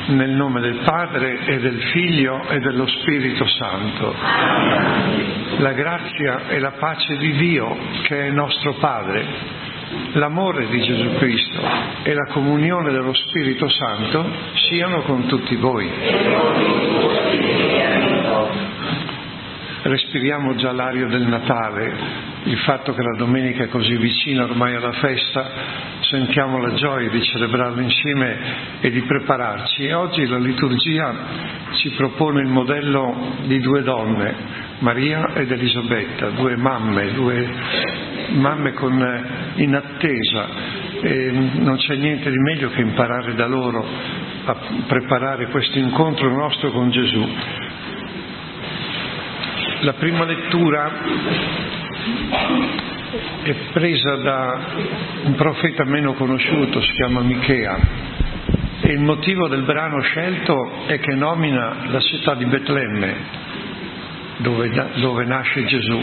Nel nome del Padre e del Figlio e dello Spirito Santo. La grazia e la pace di Dio, che è nostro Padre, l'amore di Gesù Cristo e la comunione dello Spirito Santo siano con tutti voi. Respiriamo già l'aria del Natale, il fatto che la domenica è così vicina ormai alla festa, sentiamo la gioia di celebrarlo insieme e di prepararci. E oggi la liturgia ci propone il modello di due donne, Maria ed Elisabetta, due mamme in attesa, e non c'è niente di meglio che imparare da loro a preparare questo incontro nostro con Gesù. La prima lettura è presa da un profeta meno conosciuto, si chiama Michea, e il motivo del brano scelto è che nomina la città di Betlemme, dove nasce Gesù.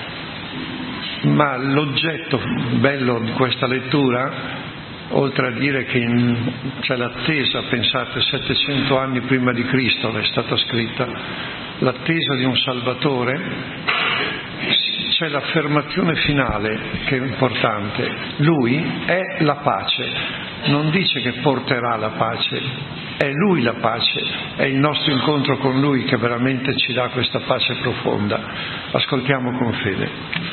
Ma l'oggetto bello di questa lettura, oltre a dire che c'è l'attesa, pensate, 700 anni prima di Cristo è stata scritta, l'attesa di un Salvatore, c'è l'affermazione finale che è importante: Lui è la pace. Non dice che porterà la pace, è Lui la pace, è il nostro incontro con Lui che veramente ci dà questa pace profonda. Ascoltiamo con fede.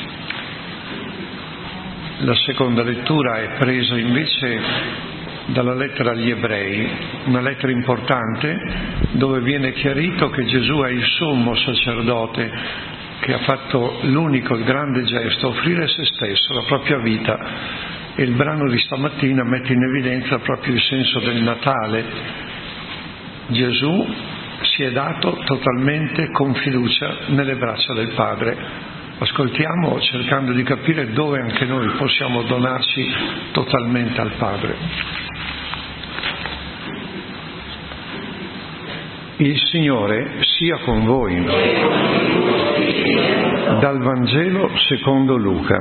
La seconda lettura è presa invece dalla lettera agli Ebrei, una lettera importante dove viene chiarito che Gesù è il sommo sacerdote che ha fatto l'unico, il grande gesto, offrire se stesso, la propria vita. E il brano di stamattina mette in evidenza proprio il senso del Natale. Gesù si è dato totalmente con fiducia nelle braccia del Padre. Ascoltiamo cercando di capire dove anche noi possiamo donarci totalmente al Padre. Il Signore sia con voi. Dal Vangelo secondo Luca.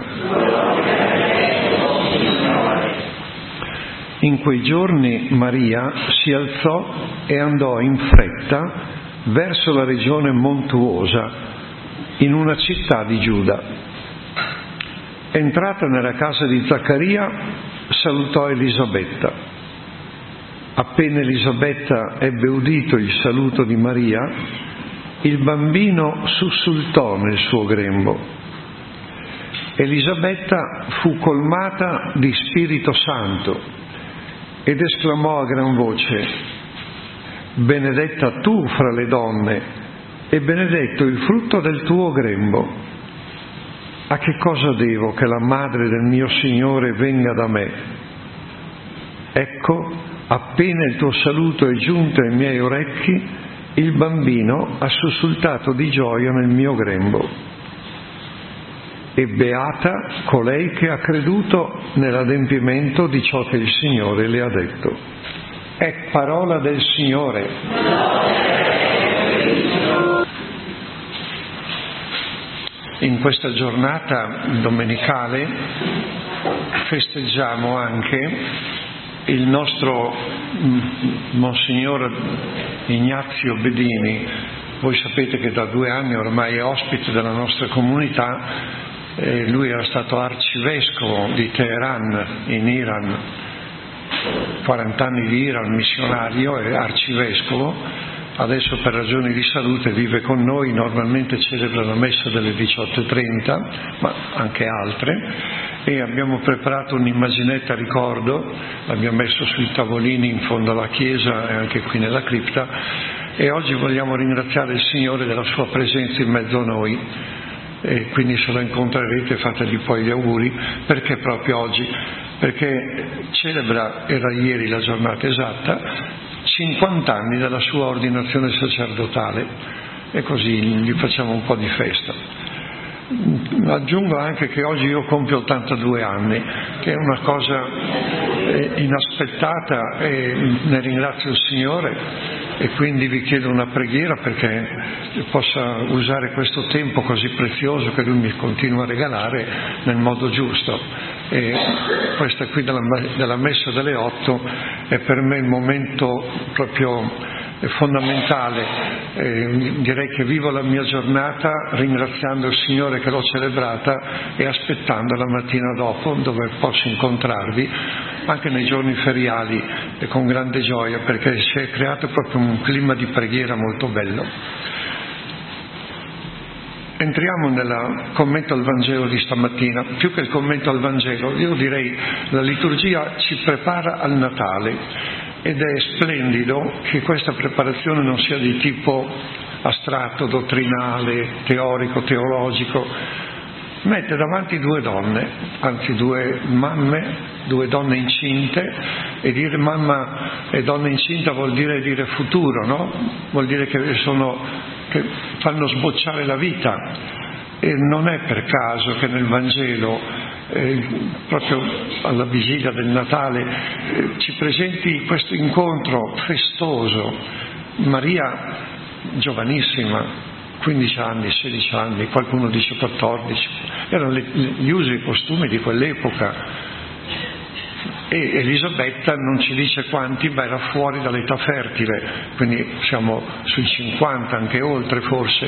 In quei giorni Maria si alzò e andò in fretta verso la regione montuosa, in una città di Giuda. Entrata nella casa di Zaccaria, salutò Elisabetta. Appena Elisabetta ebbe udito il saluto di Maria, il bambino sussultò nel suo grembo. Elisabetta fu colmata di Spirito Santo ed esclamò a gran voce: benedetta tu fra le donne e benedetto il frutto del tuo grembo. A che cosa devo che la madre del mio Signore venga da me? Ecco, appena il tuo saluto è giunto ai miei orecchi, il bambino ha sussultato di gioia nel mio grembo. E beata colei che ha creduto nell'adempimento di ciò che il Signore le ha detto. È parola del Signore. In questa giornata domenicale festeggiamo anche il nostro Monsignor Ignazio Bedini. Voi sapete che da 2 anni ormai è ospite della nostra comunità. Lui era stato arcivescovo di Teheran in Iran, 40 anni di Iran, missionario e arcivescovo. Adesso per ragioni di salute vive con noi, normalmente celebra la messa delle 18:30, ma anche altre, e abbiamo preparato un'immaginetta a ricordo, l'abbiamo messo sui tavolini in fondo alla chiesa e anche qui nella cripta, e oggi vogliamo ringraziare il Signore della sua presenza in mezzo a noi. E quindi se lo incontrerete fategli poi gli auguri. Perché proprio oggi? Perché era ieri la giornata esatta, 50 anni dalla sua ordinazione sacerdotale, e così gli facciamo un po' di festa. Aggiungo anche che oggi io compio 82 anni, che è una cosa inaspettata, e ne ringrazio il Signore, e quindi vi chiedo una preghiera perché possa usare questo tempo così prezioso che Lui mi continua a regalare nel modo giusto. e questa qui della messa delle 8 è per me il momento proprio fondamentale. Direi che vivo la mia giornata ringraziando il Signore che l'ho celebrata e aspettando la mattina dopo, dove posso incontrarvi anche nei giorni feriali, e con grande gioia, perché si è creato proprio un clima di preghiera molto bello. Entriamo nel commento al Vangelo di stamattina. Più che il commento al Vangelo, io direi la liturgia ci prepara al Natale, ed è splendido che questa preparazione non sia di tipo astratto, dottrinale, teorico, teologico. Mette davanti due donne, anzi due mamme, due donne incinte, e dire mamma e donna incinta vuol dire futuro, no? Vuol dire che fanno sbocciare la vita. E non è per caso che nel Vangelo, proprio alla vigilia del Natale, ci presenti questo incontro festoso. Maria giovanissima, 15 anni, 16 anni, qualcuno dice 14, erano gli usi e i costumi di quell'epoca. E Elisabetta non ci dice quanti, ma era fuori dall'età fertile, quindi siamo sui 50, anche oltre forse.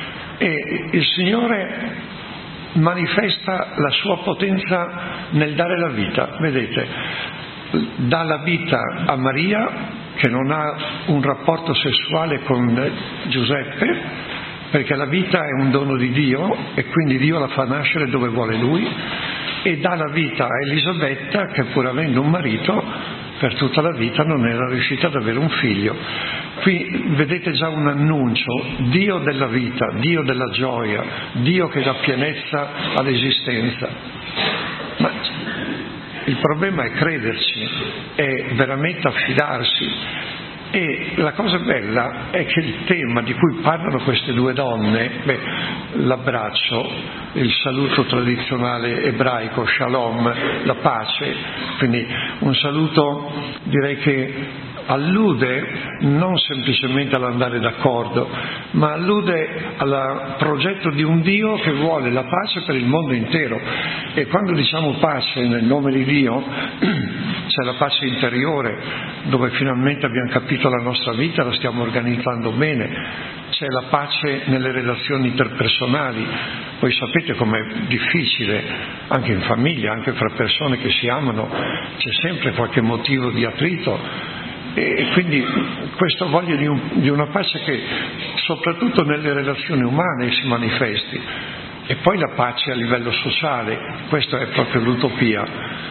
E il Signore manifesta la sua potenza nel dare la vita. Vedete, dà la vita a Maria, che non ha un rapporto sessuale con Giuseppe, perché la vita è un dono di Dio e quindi Dio la fa nascere dove vuole Lui, e dà la vita a Elisabetta, che pur avendo un marito per tutta la vita non era riuscita ad avere un figlio. Qui vedete già un annuncio: Dio della vita, Dio della gioia, Dio che dà pienezza all'esistenza. Ma il problema è crederci, è veramente affidarsi. E la cosa bella è che il tema di cui parlano queste due donne, l'abbraccio, il saluto tradizionale ebraico, shalom, la pace, quindi un saluto, direi che allude non semplicemente all'andare d'accordo, ma allude al progetto di un Dio che vuole la pace per il mondo intero. E quando diciamo pace nel nome di Dio, c'è la pace interiore, dove finalmente abbiamo capito la nostra vita, la stiamo organizzando bene. C'è la pace nelle relazioni interpersonali. Voi sapete com'è difficile, anche in famiglia, anche fra persone che si amano, c'è sempre qualche motivo di attrito. E quindi questa voglia di una pace che soprattutto nelle relazioni umane si manifesti. E poi la pace a livello sociale, questa è proprio l'utopia.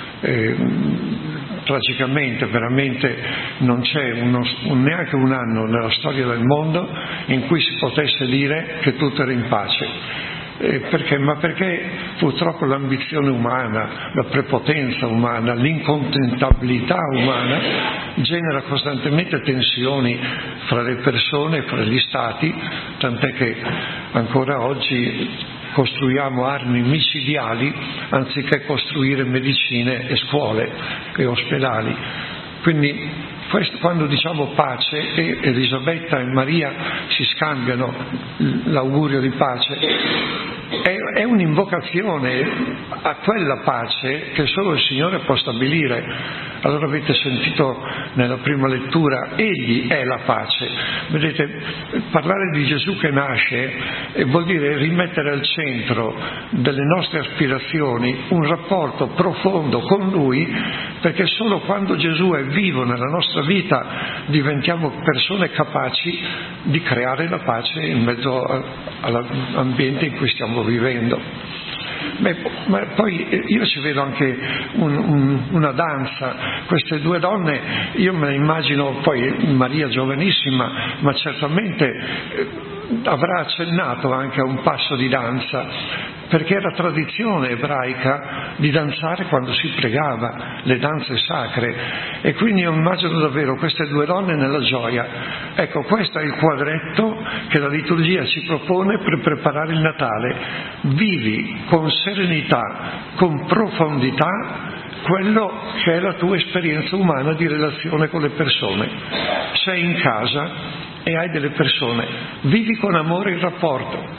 Tragicamente, veramente non c'è neanche un anno nella storia del mondo in cui si potesse dire che tutto era in pace. Perché? Ma perché purtroppo l'ambizione umana, la prepotenza umana, l'incontentabilità umana genera costantemente tensioni fra le persone, fra gli stati, tant'è che ancora oggi costruiamo armi micidiali anziché costruire medicine e scuole e ospedali. Quindi quando diciamo pace, e Elisabetta e Maria si scambiano l'augurio di pace, è un'invocazione a quella pace che solo il Signore può stabilire. Allora avete sentito nella prima lettura, Egli è la pace. Vedete, parlare di Gesù che nasce vuol dire rimettere al centro delle nostre aspirazioni un rapporto profondo con Lui, perché solo quando Gesù è vivo nella nostra vita diventiamo persone capaci di creare la pace in mezzo all'ambiente in cui stiamo vivendo. Ma poi io ci vedo anche una danza. Queste due donne, io me le immagino, poi Maria giovanissima, ma certamente avrà accennato anche a un passo di danza, perché era tradizione ebraica di danzare quando si pregava, le danze sacre, e quindi io immagino davvero queste due donne nella gioia. Ecco, questo è il quadretto che la liturgia ci propone per preparare il Natale. Vivi con serenità, con profondità, quello che è la tua esperienza umana di relazione con le persone. Sei in casa e hai delle persone, vivi con amore il rapporto.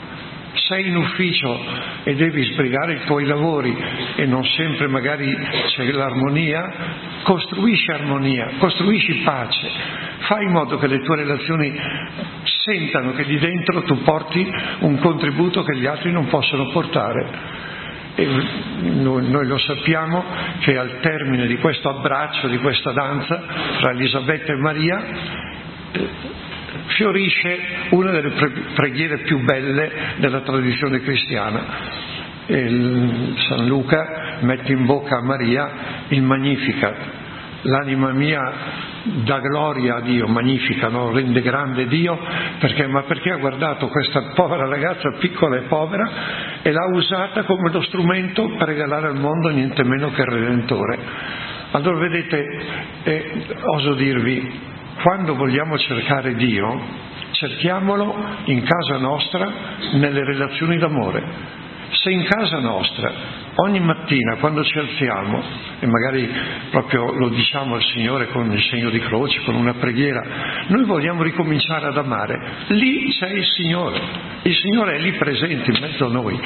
Sei in ufficio e devi sbrigare i tuoi lavori e non sempre magari c'è l'armonia, costruisci armonia, costruisci pace, fai in modo che le tue relazioni sentano che di dentro tu porti un contributo che gli altri non possono portare. E noi lo sappiamo che al termine di questo abbraccio, di questa danza tra Elisabetta e Maria, fiorisce una delle preghiere più belle della tradizione cristiana. San Luca mette in bocca a Maria il Magnificat. L'anima mia dà gloria a Dio, Magnificat, no? Rende grande Dio, perché ha guardato questa povera ragazza piccola e povera e l'ha usata come lo strumento per regalare al mondo niente meno che il Redentore. Allora vedete, oso dirvi, quando vogliamo cercare Dio, cerchiamolo in casa nostra, nelle relazioni d'amore. Se in casa nostra, ogni mattina, quando ci alziamo, e magari proprio lo diciamo al Signore con il segno di croce, con una preghiera, noi vogliamo ricominciare ad amare, lì c'è il Signore è lì presente in mezzo a noi.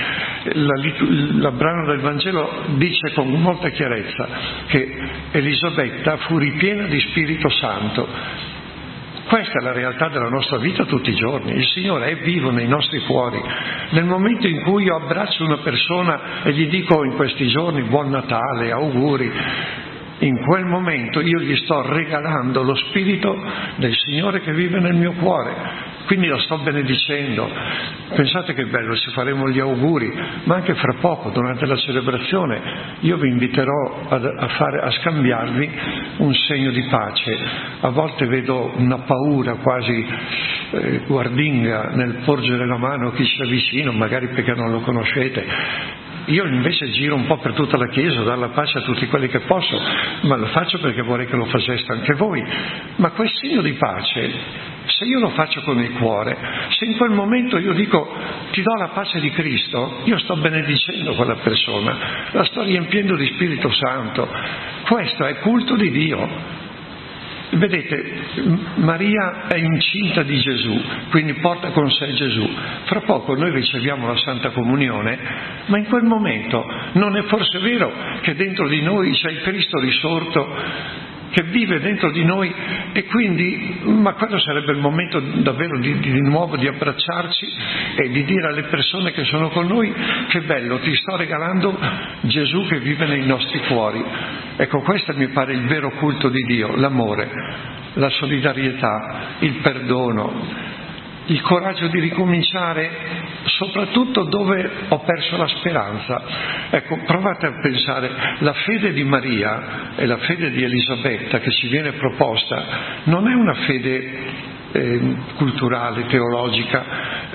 Il brano del Vangelo dice con molta chiarezza che Elisabetta fu ripiena di Spirito Santo. Questa è la realtà della nostra vita tutti i giorni. Il Signore è vivo nei nostri cuori. Nel momento in cui io abbraccio una persona e gli dico in questi giorni buon Natale, auguri, in quel momento io gli sto regalando lo Spirito del Signore che vive nel mio cuore. Quindi lo sto benedicendo. Pensate che bello, ci faremo gli auguri, ma anche fra poco, durante la celebrazione, io vi inviterò a scambiarvi un segno di pace. A volte vedo una paura quasi guardinga nel porgere la mano a chi ci avvicina, magari perché non lo conoscete. Io invece giro un po' per tutta la Chiesa, dar la pace a tutti quelli che posso, ma lo faccio perché vorrei che lo faceste anche voi. Ma quel segno di pace, se io lo faccio con il cuore, se in quel momento io dico ti do la pace di Cristo, io sto benedicendo quella persona, la sto riempiendo di Spirito Santo. Questo è culto di Dio. Vedete, Maria è incinta di Gesù, quindi porta con sé Gesù. Fra poco noi riceviamo la Santa Comunione, ma in quel momento non è forse vero che dentro di noi c'è il Cristo risorto che vive dentro di noi, e quindi, ma quello sarebbe il momento davvero di nuovo di abbracciarci e di dire alle persone che sono con noi: che bello, ti sto regalando Gesù che vive nei nostri cuori. Ecco, questo mi pare il vero culto di Dio, l'amore, la solidarietà, il perdono, il coraggio di ricominciare, soprattutto dove ho perso la speranza. Ecco, provate a pensare, la fede di Maria e la fede di Elisabetta che ci viene proposta non è una fede culturale, teologica.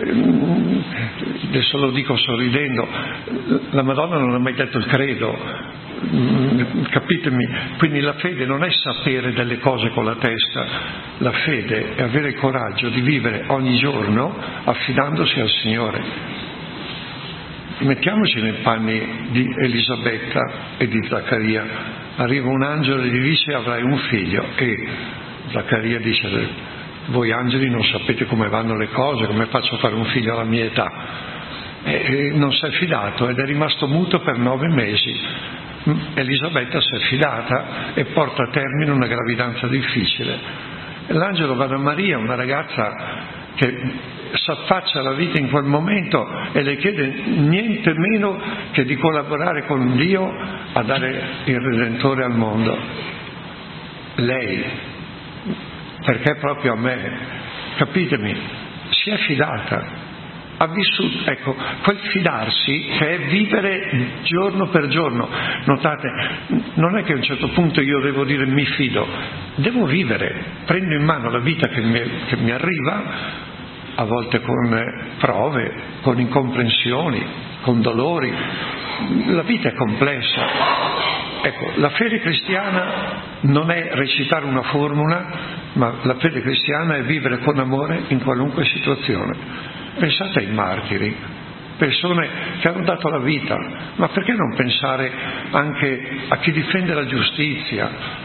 Adesso lo dico sorridendo, la Madonna non ha mai detto il credo, capitemi? Quindi la fede non è sapere delle cose con la testa, la fede è avere il coraggio di vivere ogni giorno affidandosi al Signore. Mettiamoci nei panni di Elisabetta e di Zaccaria. Arriva un angelo e gli dice: avrai un figlio, e Zaccaria dice: voi angeli non sapete come vanno le cose, come faccio a fare un figlio alla mia età? E non si è fidato ed è rimasto muto per 9 mesi. Elisabetta si è fidata e porta a termine una gravidanza difficile. L'angelo va da Maria, una ragazza che s'affaccia alla vita in quel momento, e le chiede niente meno che di collaborare con Dio a dare il Redentore al mondo. Lei, perché proprio a me, capitemi, si è fidata. Ha vissuto, ecco, quel fidarsi che è vivere giorno per giorno. Notate, non è che a un certo punto io devo dire mi fido, devo vivere, prendo in mano la vita che mi arriva, a volte con prove, con incomprensioni, con dolori. La vita è complessa. Ecco, la fede cristiana non è recitare una formula, ma la fede cristiana è vivere con amore in qualunque situazione. Pensate ai martiri, persone che hanno dato la vita, ma perché non pensare anche a chi difende la giustizia,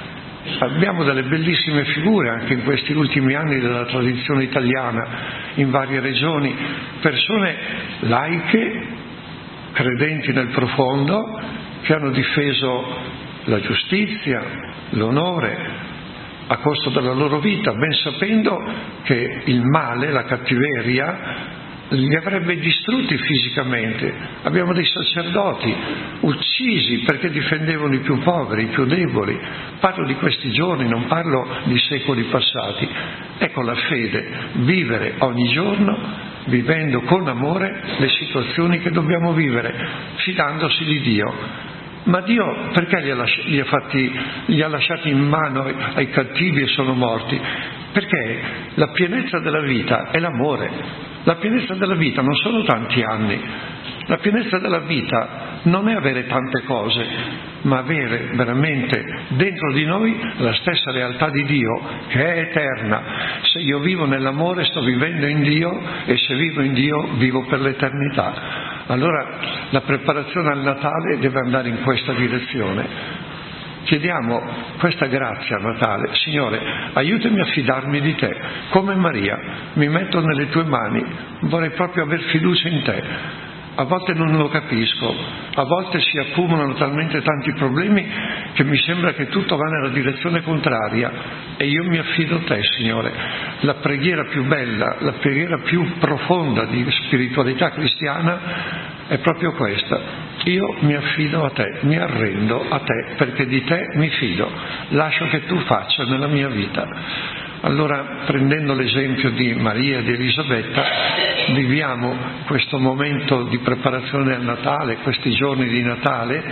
Abbiamo delle bellissime figure anche in questi ultimi anni della tradizione italiana, in varie regioni, persone laiche, credenti nel profondo, che hanno difeso la giustizia, l'onore, a costo della loro vita, ben sapendo che il male, la cattiveria, li avrebbe distrutti fisicamente. Abbiamo dei sacerdoti uccisi perché difendevano i più poveri, i più deboli. Parlo di questi giorni, non parlo di secoli passati. Ecco la fede, vivere ogni giorno, vivendo con amore le situazioni che dobbiamo vivere, fidandosi di Dio. Ma Dio perché li ha lasciati in mano ai cattivi e sono morti? Perché la pienezza della vita è l'amore. La pienezza della vita non sono tanti anni. La pienezza della vita non è avere tante cose, ma avere veramente dentro di noi la stessa realtà di Dio, che è eterna. Se io vivo nell'amore sto vivendo in Dio, e se vivo in Dio vivo per l'eternità. Allora la preparazione al Natale deve andare in questa direzione. Chiediamo questa grazia a Natale: Signore, aiutami a fidarmi di Te, come Maria, mi metto nelle Tue mani, vorrei proprio aver fiducia in Te. A volte non lo capisco, a volte si accumulano talmente tanti problemi che mi sembra che tutto va nella direzione contraria, e io mi affido a Te, Signore. La preghiera più bella, la preghiera più profonda di spiritualità cristiana è proprio questa: io mi affido a Te, mi arrendo a Te, perché di Te mi fido, lascio che Tu faccia nella mia vita. Allora, prendendo l'esempio di Maria e di Elisabetta, viviamo questo momento di preparazione al Natale, questi giorni di Natale,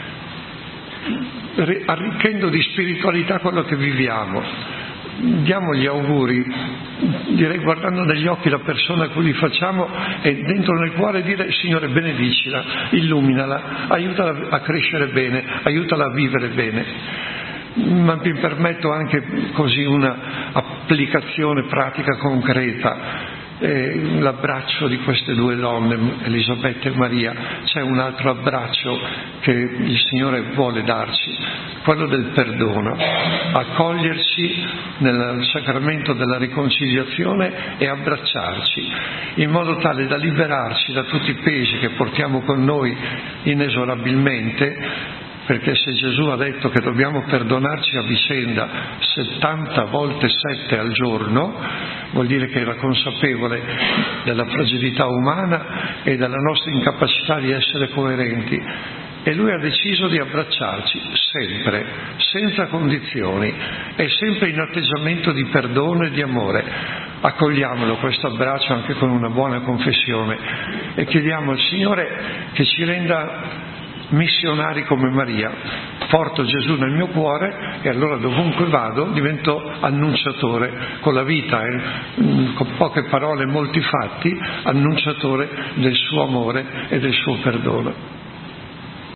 arricchendo di spiritualità quello che viviamo. Diamo gli auguri, direi guardando negli occhi la persona a cui li facciamo, e dentro nel cuore dire: Signore, benedicila, illuminala, aiutala a crescere bene, aiutala a vivere bene. Ma mi permetto anche così una applicazione pratica concreta, l'abbraccio di queste due donne, Elisabetta e Maria. C'è un altro abbraccio che il Signore vuole darci, quello del perdono, accoglierci nel sacramento della riconciliazione e abbracciarci, in modo tale da liberarci da tutti i pesi che portiamo con noi inesorabilmente. Perché se Gesù ha detto che dobbiamo perdonarci a vicenda 70 volte 7 al giorno, vuol dire che era consapevole della fragilità umana e della nostra incapacità di essere coerenti. E Lui ha deciso di abbracciarci sempre, senza condizioni, e sempre in atteggiamento di perdono e di amore. Accogliamolo questo abbraccio anche con una buona confessione e chiediamo al Signore che ci renda missionari come Maria. Porto Gesù nel mio cuore e allora dovunque vado divento annunciatore, con la vita, con poche parole e molti fatti, annunciatore del suo amore e del suo perdono.